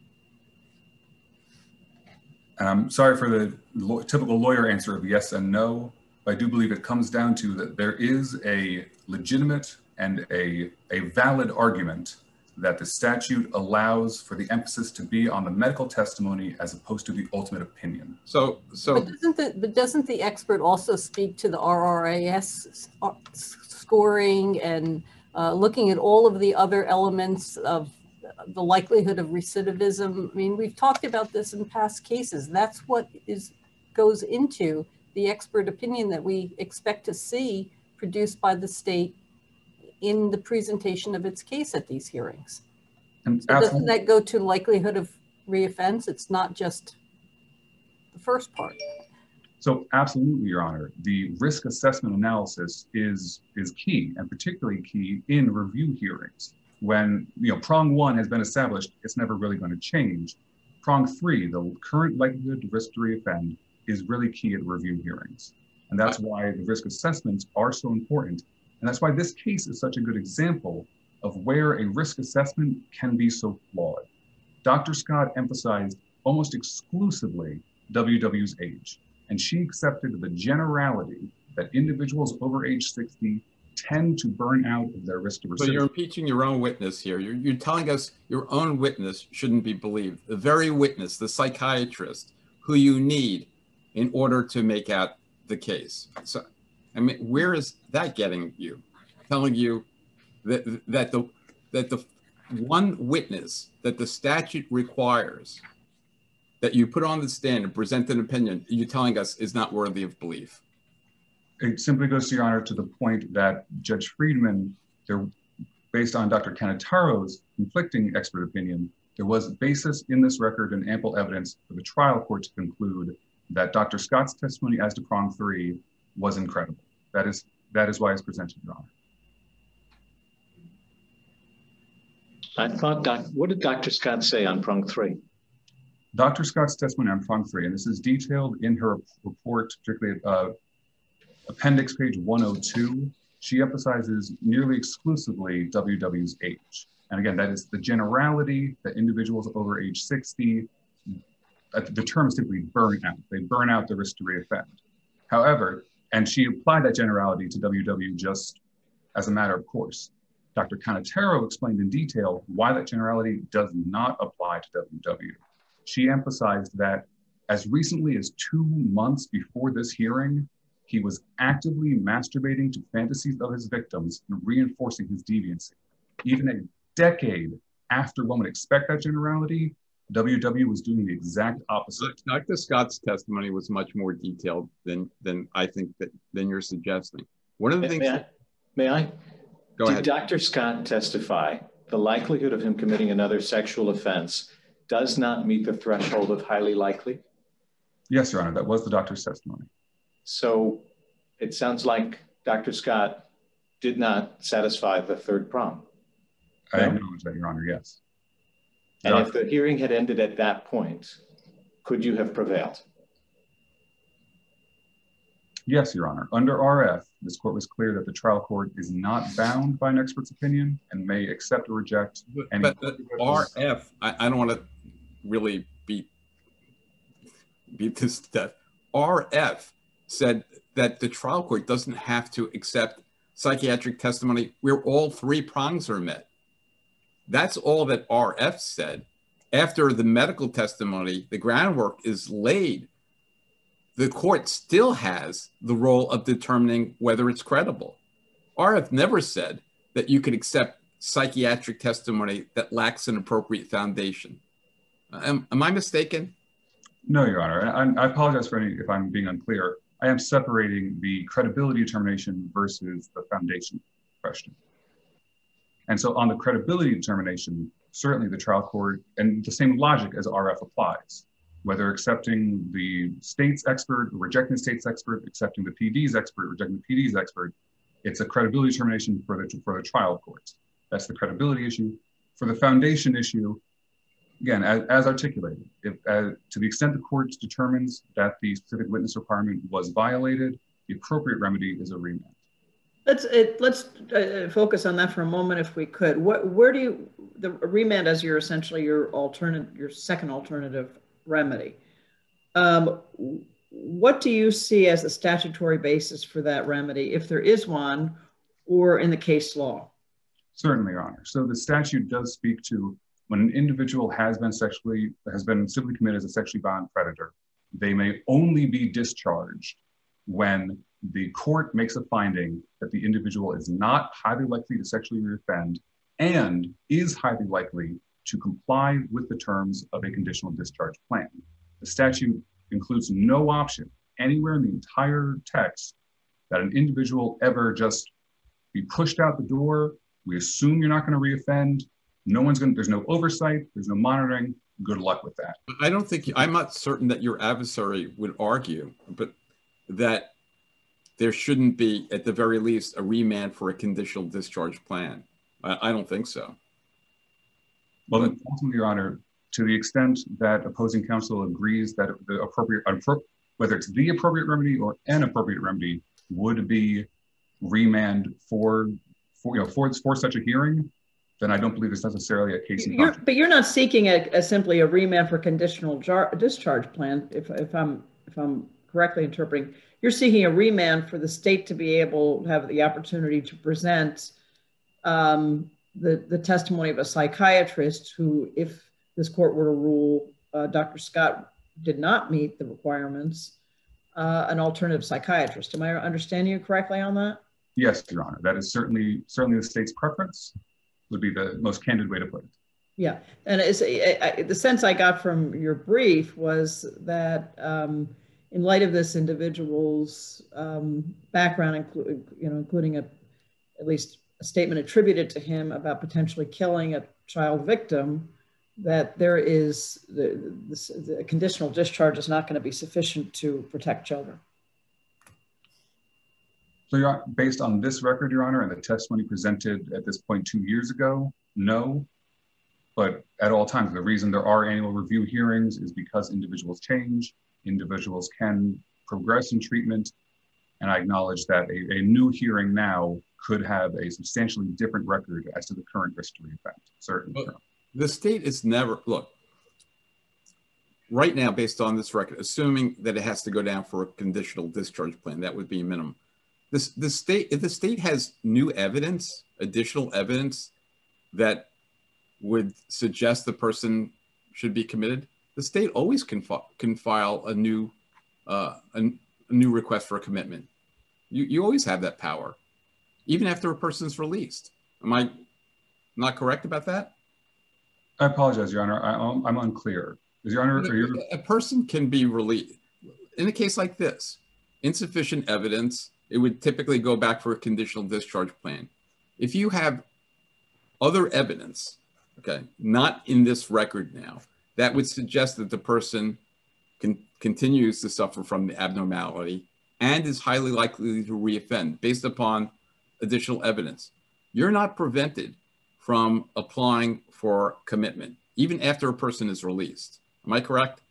And I'm sorry for the lo- typical lawyer answer of yes and no, but I do believe it comes down to that there is a legitimate and a, a valid argument that the statute allows for the emphasis to be on the medical testimony as opposed to the ultimate opinion. So, so But doesn't the, but doesn't the expert also speak to the R R A S scoring and uh, looking at all of the other elements of the likelihood of recidivism? I mean, we've talked about this in past cases. That's what is goes into the expert opinion that we expect to see produced by the state in the presentation of its case at these hearings. And So doesn't that go to likelihood of reoffense? It's not just the first part. So absolutely, Your Honor, the risk assessment analysis is, is key, and particularly key in review hearings. When, you know, prong one has been established, it's never really going to change. Prong three, the current likelihood to risk to reoffend, is really key at review hearings. And that's why the risk assessments are so important. And that's why this case is such a good example of where a risk assessment can be so flawed. Doctor Scott emphasized almost exclusively W W's age, and she accepted the generality that individuals over age sixty tend to burn out of their risk to recidivism. So you're impeaching your own witness here. You're, you're telling us your own witness shouldn't be believed. The very witness, the psychiatrist, who you need in order to make out the case. So, I mean, where is that getting you? Telling you that that the that the one witness that the statute requires that you put on the stand and present an opinion, you're telling us is not worthy of belief. It simply goes, to Your Honor, to the point that Judge Friedman, there, based on Doctor Canataro's conflicting expert opinion, there was basis in this record and ample evidence for the trial court to conclude that Doctor Scott's testimony as to prong three was incredible. That is, that is why it's presented, Your Honor. I thought, doc, what did Doctor Scott say on prong three? Doctor Scott's testimony on prong three, and this is detailed in her report, particularly uh, appendix page one oh two, she emphasizes nearly exclusively W W's age. And again, that is the generality that individuals over age sixty, uh, the term is simply burn out. They burn out the risk to reoffend. However, and she applied that generality to W W just as a matter of course. Doctor Canataro explained in detail why that generality does not apply to W W. She emphasized that as recently as two months before this hearing, he was actively masturbating to fantasies of his victims and reinforcing his deviancy. Even a decade after one would expect that generality, W W was doing the exact opposite. Doctor Scott's testimony was much more detailed than than I think that than you're suggesting. One of the may, things. May I? May I? Go Did ahead. Doctor Scott testify the likelihood of him committing another sexual offense does not meet the threshold of highly likely? Yes, Your Honor, that was the doctor's testimony. So it sounds like Doctor Scott did not satisfy the third prong. I No? acknowledge that, Your Honor, yes. And Doc- if the hearing had ended at that point, could you have prevailed? Yes, Your Honor. Under R F, this court was clear that the trial court is not bound by an expert's opinion and may accept or reject any. But, but the R F, I, I don't want to really beat beat this to death. R F said that the trial court doesn't have to accept psychiatric testimony where all three prongs are met. That's all that R F said. After the medical testimony, the groundwork is laid. The court still has the role of determining whether it's credible. R F never said that you could accept psychiatric testimony that lacks an appropriate foundation. Am, am I mistaken? No, Your Honor. I, I apologize for any if I'm being unclear. I am separating the credibility determination versus the foundation question. And so on the credibility determination, certainly the trial court, and the same logic as R F applies, whether accepting the state's expert, rejecting the state's expert, accepting the P D's expert, rejecting the P D's expert, it's a credibility determination for the, for the trial court. That's the credibility issue. For the foundation issue, again, as, as articulated, if, uh, to the extent the court determines that the specific witness requirement was violated, the appropriate remedy is a remand. Let's it, let's uh, focus on that for a moment, if we could. What, where do you the remand as your essentially your alternate, your second alternative remedy? Um, what do you see as the statutory basis for that remedy, if there is one, or in the case law? Certainly, Your Honor. So the statute does speak to when an individual has been sexually has been civilly committed as a sexually violent predator, they may only be discharged when the court makes a finding that the individual is not highly likely to sexually reoffend and is highly likely to comply with the terms of a conditional discharge plan. The statute includes no option anywhere in the entire text that an individual ever just be pushed out the door. We assume you're not going to reoffend. No one's going to, there's no oversight, there's no monitoring. Good luck with that. I don't think, I'm not certain that your adversary would argue, but that there shouldn't be, at the very least, a remand for a conditional discharge plan. I, I don't think so. Well, then, ultimately, Your Honor, to the extent that opposing counsel agrees that the appropriate, whether it's the appropriate remedy or an appropriate remedy, would be remand for, for you know, for, for such a hearing, then I don't believe it's necessarily a case in you're, But you're not seeking a, a simply a remand for conditional jar, discharge plan, if, if I'm if I'm correctly interpreting. You're seeking a remand for the state to be able to have the opportunity to present um, the, the testimony of a psychiatrist who, if this court were to rule uh, Doctor Scott did not meet the requirements, uh, an alternative psychiatrist. Am I understanding you correctly on that? Yes, Your Honor. That is certainly certainly the state's preference, would be the most candid way to put it. Yeah, and it's, I, I, the sense I got from your brief was that um, in light of this individual's um, background, inclu- you know, including a, at least a statement attributed to him about potentially killing a child victim, that there is the, the, the conditional discharge is not going to be sufficient to protect children. So, Your Honor, based on this record, Your Honor, and the testimony presented at this point two years ago, no. But at all times, the reason there are annual review hearings is because individuals change, individuals can progress in treatment, and I acknowledge that a, a new hearing now could have a substantially different record as to the current risk-to effect, certainly. But the state is never, look, right now, based on this record, assuming that it has to go down for a conditional discharge plan, that would be a minimum. This, the state, if the state has new evidence, additional evidence that would suggest the person should be committed, the state always can, fi can file a new, uh, a, a new request for a commitment. You, you always have that power, even after a person's released. Am I not correct about that? I apologize, Your Honor. I, I'm unclear. Is Your Honor, are you... A person can be released. In a case like this, insufficient evidence, it would typically go back for a conditional discharge plan. If you have other evidence, okay, not in this record now, that would suggest that the person can, continues to suffer from the abnormality and is highly likely to reoffend based upon additional evidence. You're not prevented from applying for commitment, even after a person is released. Am I correct?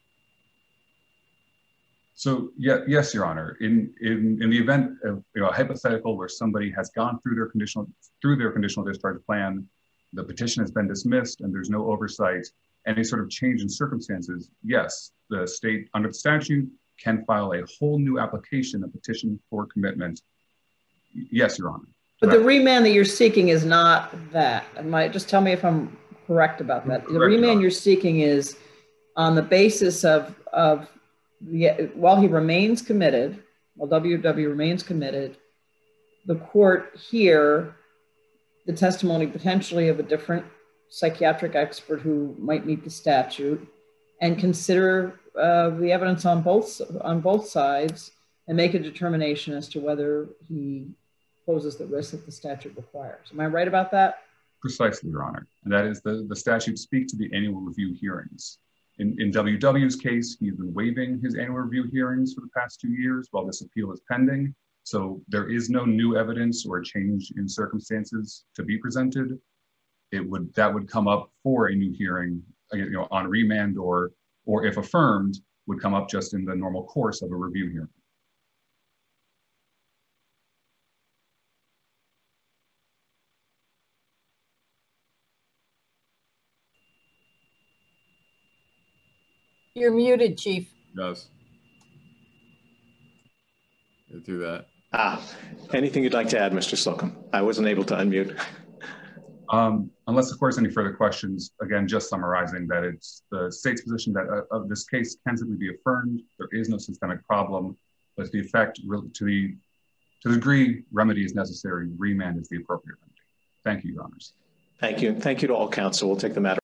So yeah, yes, Your Honor. In in in the event of, you know, a hypothetical where somebody has gone through their conditional through their conditional discharge plan, the petition has been dismissed, and there's no oversight, any sort of change in circumstances, yes, the state under the statute can file a whole new application, a petition for commitment. Yes, Your Honor. But the remand that you're seeking is not that. Am I, just tell me if I'm correct about that. The remand you're seeking is on the basis of of the, while he remains committed, while W W remains committed, the court here, the testimony potentially of a different psychiatric expert who might meet the statute, and consider uh, the evidence on both on both sides and make a determination as to whether he poses the risk that the statute requires. Am I right about that? Precisely, Your Honor. And that is the, the statute speaks to the annual review hearings. In, in W W's case, he's been waiving his annual review hearings for the past two years while this appeal is pending. So there is no new evidence or change in circumstances to be presented. It would that would come up for a new hearing, you know, on remand, or or if affirmed, would come up just in the normal course of a review hearing. You're muted, Chief. Yes. Do that. Ah, anything you'd like to add, Mister Slocum? I wasn't able to unmute. Um, unless, of course, any further questions, again, just summarizing that it's the state's position that uh, of this case can simply be affirmed. There is no systemic problem, but to the effect, to the, to the degree remedy is necessary, remand is the appropriate remedy. Thank you, Your Honors. Thank you. Thank you to all counsel. We'll take the matter